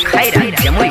खैरा जमुई।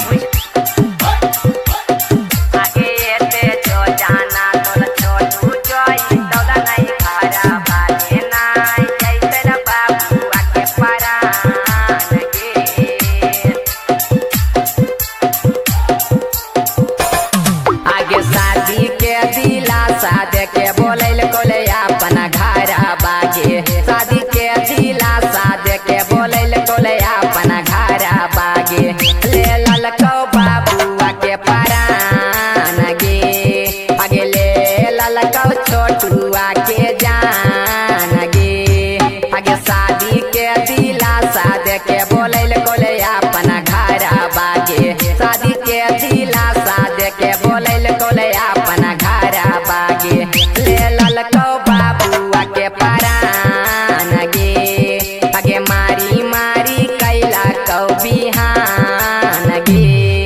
शादी के दिलासा देके बोलैल कोले अपना घरा बागे। शादी के दिलासा देके बोलैल कोले अपना घरा बागे। ले ललको बाबुआ के परान गे, आगे ले ललको छोटुआ के जान गे। आगे शादी के दिलासा देके बोलैल कोले अपना घरा बागे। शादी के दिलासा देके बोलैल कोले अपना घरा बागे। ले ललको बाबुआ के परान गे, आगे मारी मारी कैला कौ बिहान गे।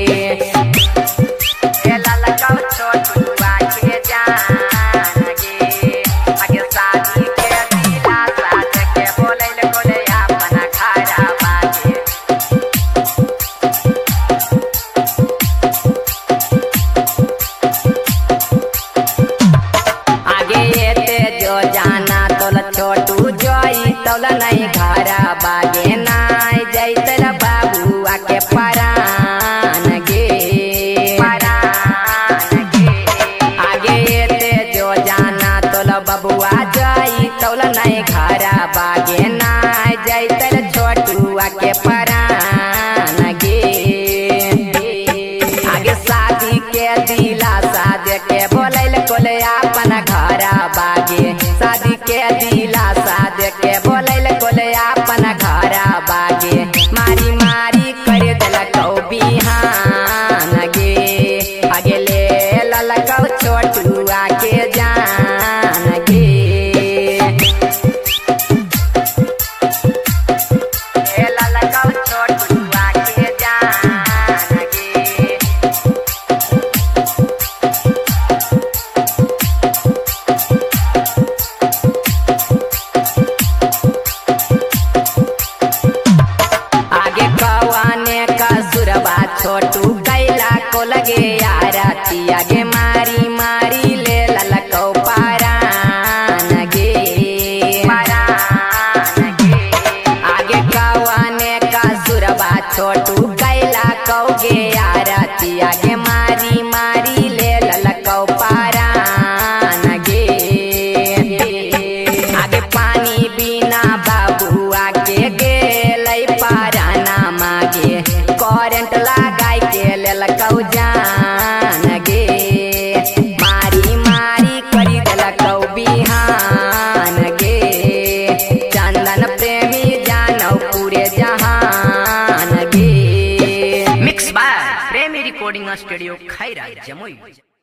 ले ललको छोटुआ के जान गे, आगे शादी के दिलासा देके बोलैल कोले अपना घरा बागे। छोटू जोई तौला नहीं घरा बागे। नाई जैतल बाबुआ के परान गे, परान गे। आगे ते जो जाना तोला बबुआ जोई तौला नहीं घरा बागे। नाई जैतल छोटुआ के परान गे। आगे शादी के दिलासा देके बोलैल कोले अपना घरा बागे। शादी के दिलासा देके बोलैल कोले अपना घरा बागे। मारी मारी कर देलकौ बिहान गे, आगे ले ललकौ छोटुआ के जान गे। ले ललकौ छोटुआ के जान गे। छोटू कैला को लगे आरती। आगे मारी मारी ले ललकौ परान गे, परान गे। आगे कौने का सुरबा छोटू कैला कौ गे आरती। आगे मारी मारी ले ललकौ परान गे। आगे पानी बिना बाबुआ के गेलै पराना मागे। करेंट लगाई के लेलकौ जान गे, मारी मारी करी देलकौ बिहान गे। चंदन प्रेमी जानौ पूरे जहान गे। Mix by Premi recording studio Khaira Jamui.